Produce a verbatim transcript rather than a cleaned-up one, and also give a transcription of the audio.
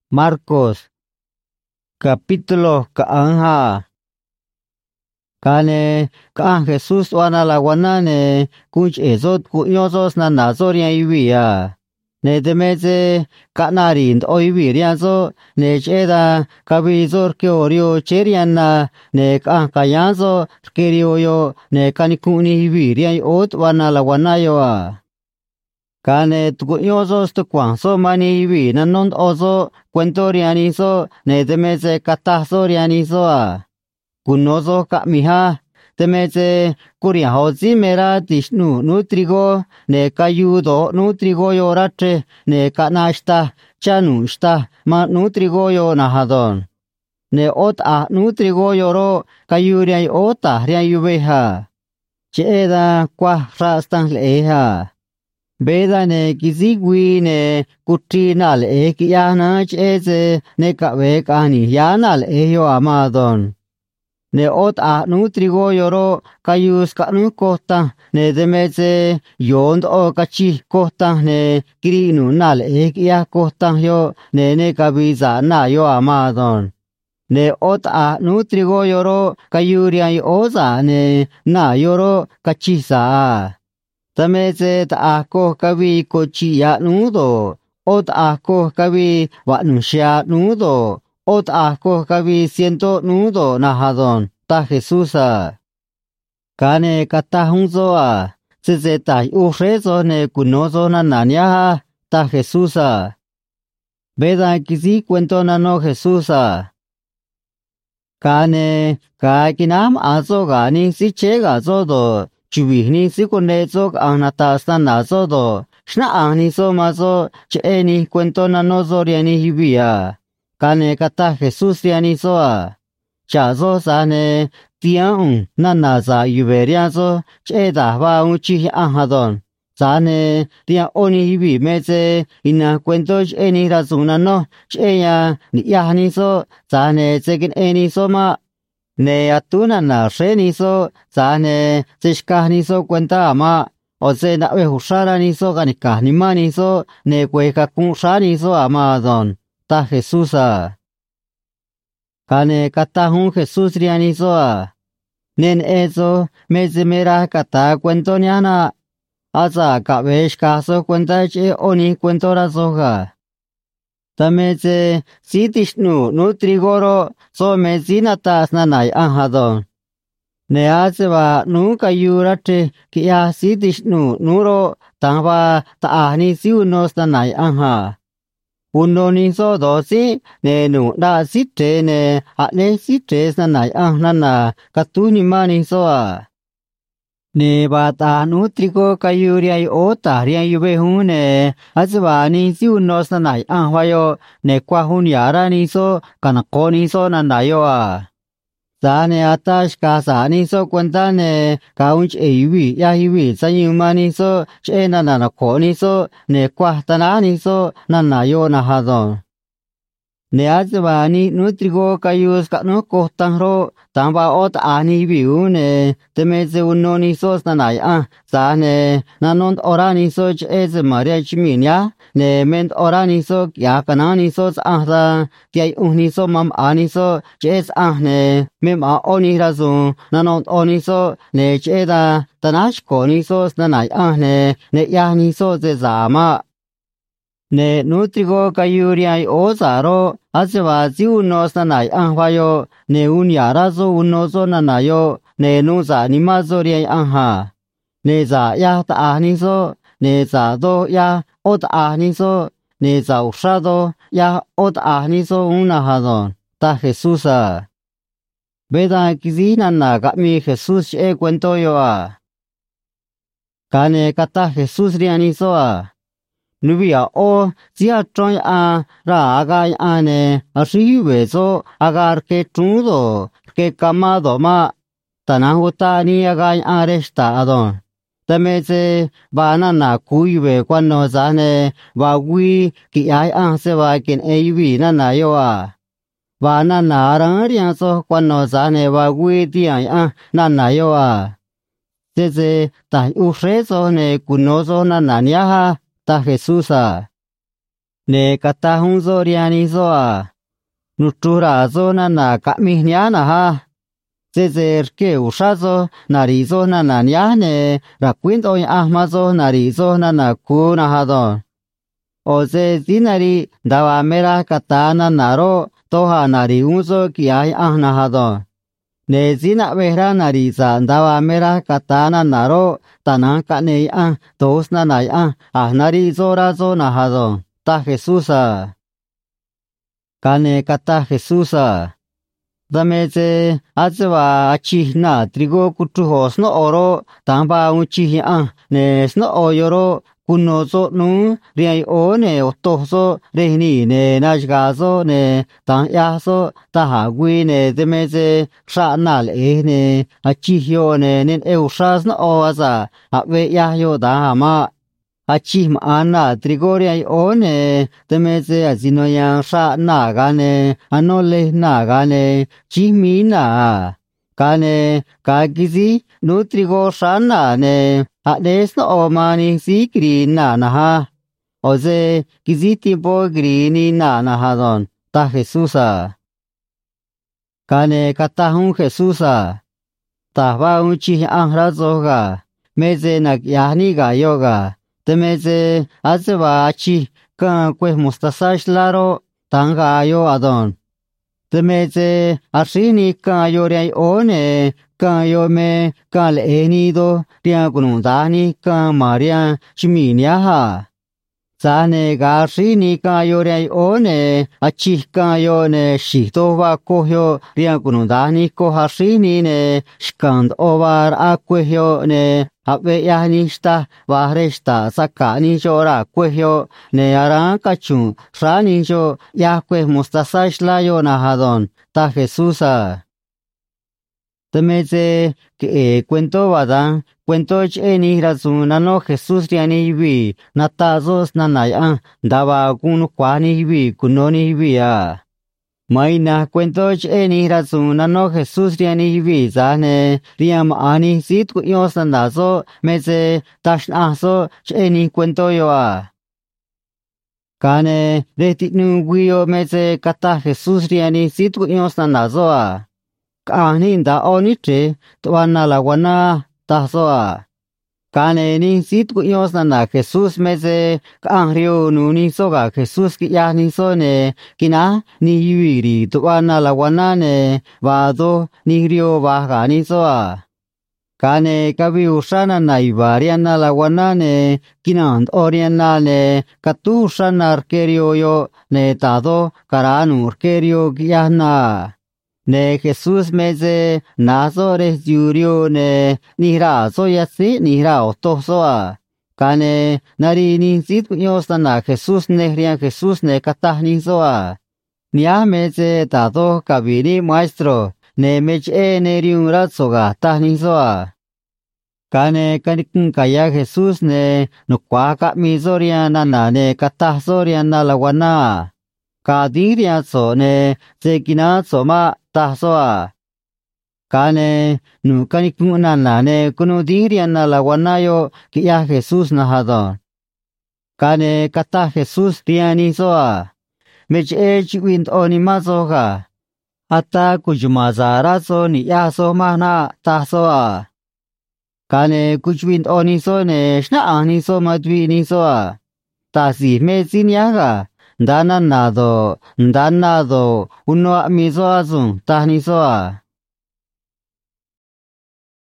Marcos capítulo kaanja kane ka Jesús wana la wana ne kunch ezot kunyosos na nazoria ibia ne demeze kanari ndo ibiria zo ne cheda kabizor ke orio cheriana ne ka kayanzo kerio yo ne kanikuni ibiria ot wana la wana yo a kane tukunyosos tu kwanso mani ibi nanon ozo cuentorianizo ne demeze katasorianizo a kunozo kamiha temeze kuria hozi mera tishnu nutrigo ne kayudo nutrigo yo rache ne kanashta chanushta ma nutrigo yo nahadon ne ot a nutrigo yo ro kayuria ota ria yubeha cheda kwa rastan leha beda ne kizigwi ne kutrina le kiana cheze ne kawe kani yana le yo amadon ne ot a nutrigo yoro kayus kanu kota ne demeze yond o kachi kota ne kirinu nal ekia kota yo ne ne kabiza na yo amadon ne ot a nutrigo yoro kayuria oza ne na yoro kachisa tameze ta ko kabi kochi ya nudo ot a ko kabi wa nusha nudo ot a ko kabi siento nudo nahadon ta Jesusa kane kata hunzo a tseze ta urezo ne kunozo na nanya ta Jesusa beda kizi cuento na no Jesusa kane ka kinam azo gani si chega zodo chubihni si kunezo anatasta nazodo shna ani so mazo cheni cuento na no zoriani hibia kane kata Jesús yani soa chazo sane tian nana za yuberia zo cheda ba uchi ahadon sane tia oni hibi meze ina cuento eni razuna no cheya ni yani so sane zegin eni so ma ne atuna na reni so sane zishkani so cuenta ama o se na we husara ni so ganika ni mani so ne cueca kun shani so amadon ta Jesusa kane kata hun Jesús rianizo a nen eso mezemera kata cuento niana asa kabesh kaso cuenta che oni cuento razoga tameze sitishnu nutrigoro so mezinatas nanay anhadon ne aseba nunca yurate kia sitishnu nuro tamba taani siunos nanay anha uno ni so dosi ne nu da sitte ne a ne sitte na nai ang na na katuni mani so a ne ba ta nutrigo kayuria o ta ria yube hu ne azwa ni si uno na nai ang wayo ne kwa hun yara ni so kana ko ni so na na yo a Sane atash ka sani so cuenta ne kaunch eiwi ya hiwi sayumani so chena na na koni so ne kwahtana ni so na na yo na hadon ne azwani nutrigo kayus ka no kohtan ro tamba ot ani biu ne temeze uno ni so na na a sane nanon orani so ez maria chiminya ne ment orani so ya kanani so ahda kai uni so mam ani so ches ahne mem a oni razu nanon oni so ne cheda tanash koni so na na ahne ne yani so ze zama ne nutrigo kayuria o zaro azwa ziu no sanai anwayo ne un yarazo uno zo nanayo ne nu za ni mazori anha ne za ya ta ani so ne za do ya ot ani so ne za usado ya ot ani so una hadon ta Jesusa beda kizina na mi Jesús e cuento yo a kane kata Jesús riani so a nubia o zia choi a ra aga ane a shi we so agar ke tudo ke kamado ma tanahuta ni aga aresta adon tameze banana kuiwe kwano zane wa wi ki ai an se wa kin eiwi na na yo a banana ran rian so kwano zane wa wi ti ai a na na yo a teze tai u so ne kunozo na na nya ha ta Jesusa ne kata hun zo riani zo à nu tu ra zo na na ka mi nya na ha ze ze ke u sha zo na ri zo na na nya ne ra kwin to ya ma zo na ri zo na na ku na ha do o ze dinari da wa mera kata na na ro to ha na ri un zo ki ai a na ha do ne zina vera na ri za da wa mera kata na na ro ta na ka ne a dos na na a a na ri zo ra zo na ha do ta Jesus a kane kata Jesus a dame ze azwa achi na trigo kutu ho sno oro tamba uchi a ne sno oyoro kuno zo nu riai o ne oto zo rehni ne najga zo ne ta ya zo ta ha gui ne deme ze sha na le ne achi hyo ne nen e usha sno o aza a we ya yo da ma achi ma ana trigoria o ne deme ze azino ya sha na ga ne anole na ga ne chi mi na ka ne ka gizi nu trigo sha na ne a des no o mani si gri na na ha o ze gizi tipo gri ni na na ha don ta Jesus a ka ne kata hun Jesus a ta va un chi an ra zo ga me ze na ya ni ga yo ga temeze azwa chi kan kwe mustasa shlaro tanga yo adon temeze ashini kan yo rai one kan yo me kan le ni do tia kunun dani kan maria chiminia ha zane ga shini kan yo rai one achi kan yo ne shi to wa ko hyo tia kunun dani ko ha shini ne skand over akwe hyo ne Ave ya nista varesta saka ni jora kwehyo ne aran kachu sa ni jo ya kwe mustasa shla yo na hadon ta Jesus a temeze que cuento vadan cuento che ni razuna no Jesus riani vi natazos nanaya daba kun kwani vi kunoni vi a Maina cuento che ni razuna no Jesus riani vi zane riam ani sit ku yo sandazo meze tashnazo che ni cuento yo a Kane reti nu guio meze kata Jesus riani sit ku yo sandazo a Kani da oni che tuana la wana tazo a Kane ni sit ku yo sanda Jesus meze kan rio nu ni soga Jesus ki ya ni so ne kina ni yiri tuana la wana ne va do ni rio va ga ni so a Kane kabi usana na ibariana la wana ne kina oriana ne katu usana arkerio yo ne tado karanu arkerio kiana Ne Jesus meze nazores yurio ne nira so yasi nira oto so a kane nari ni sit yo sana Jesus ne rian Jesus ne katah ni so a nia meze tado kabini maestro ne mech e ne riun ratso ga tah ni so a kane kanikun kaya Jesus ne no kwa ka mi zoriana na ne katah zoriana la wana ka diria so ne zekina so ma tahsoa kane nu kanikuna na ne kunu diriana la wanayo kia Jesus na hadon kane kata Jesus riani soa meche chiwind oni mazoga ata kujumazara so ni yaso mana tahsoa kane kujwind oni so ne shna ani so madwi ni soa tasi mezinyaga Dana nado, danado, uno miso azun, tahni soa.